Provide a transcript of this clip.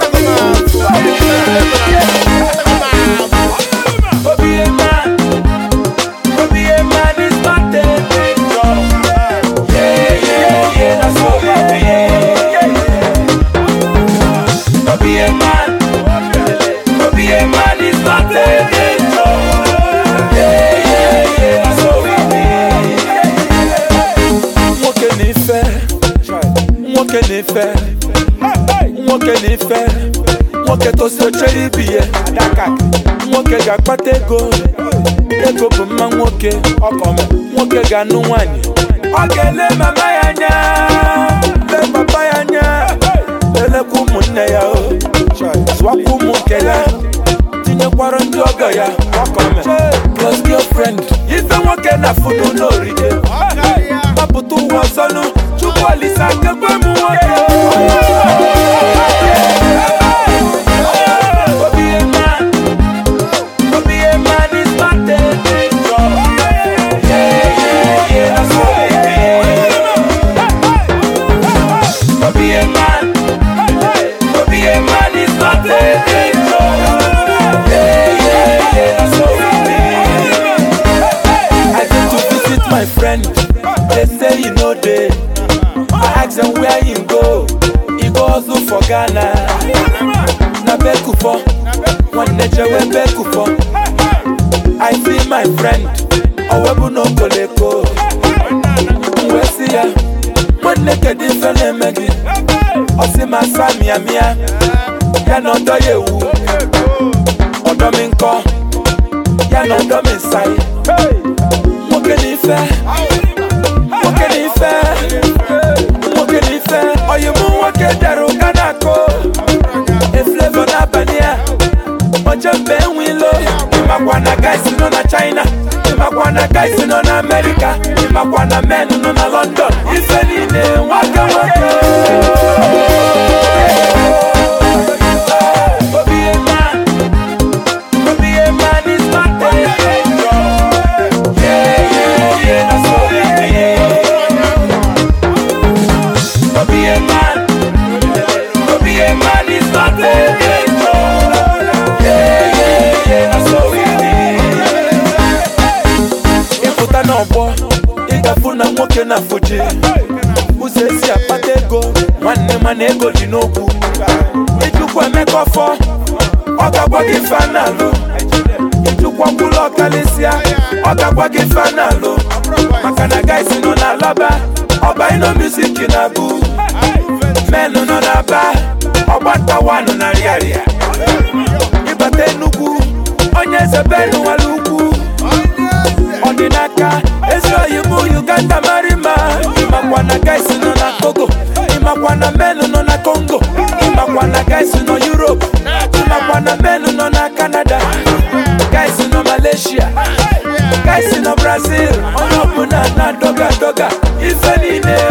Nwoke to so chere ibiye nwoke ga-akpata ego bụ mma nwoke nwoke ga-anụ nwanyị ọ ga-ele mama ya anya le papa ya anya lelekwa ụmụnne ya zụwakwa ụmụ nke ya tinyekwara ndị ọgọ ya plus girlfriend ife nwoke na fudu n'oride mapụta ụwa ọzọnụ Chukwu Olisa kekwe m nwoke my friend, they say you know day. I ask him where you go. He goes for Ghana. Na Bekufo, one nature we Bekufo. I see my friend, Owebu no Koleko. We see ya, one naked different megi. Osima Samia Mia, ya no do you. Odominko, ya no do me sai. Nwoke n'ife oyi mụ nwoke dara ụka na-akụ eflevo n'abalị a oje mbe enwilo ịmakwa na guys nọ na China ịmakwa na guys nọ na America ịmakwa na men nọ na London ife niile nwoke na nwoke na Fuji ụzọ esi akpata ego nwanne mana ego dị n'okwu ijukwa emeka ọfọ ọ ga-agwa gị fanalụ ijukwa kwụlọ ọkalịsịa ọ ga-agwa gị fanalụ maka na guys nọ na Alaba ọba ino music na bụ menụ nọ na Aba ọgbata wanụ na Rịarịa ịbata Enugu onye eze benu wala ugwu ọdịnaka ezi oyibo Uganda marima ịmakwa na guys nọ na Togo ịmakwa na menụ nọ na Congo ịmakwa na guys nọ Europe ịmakwa na menụ nọ na Canada guys nọ Malaysia guys nọ Brazil onye ọbụla na doga ife niile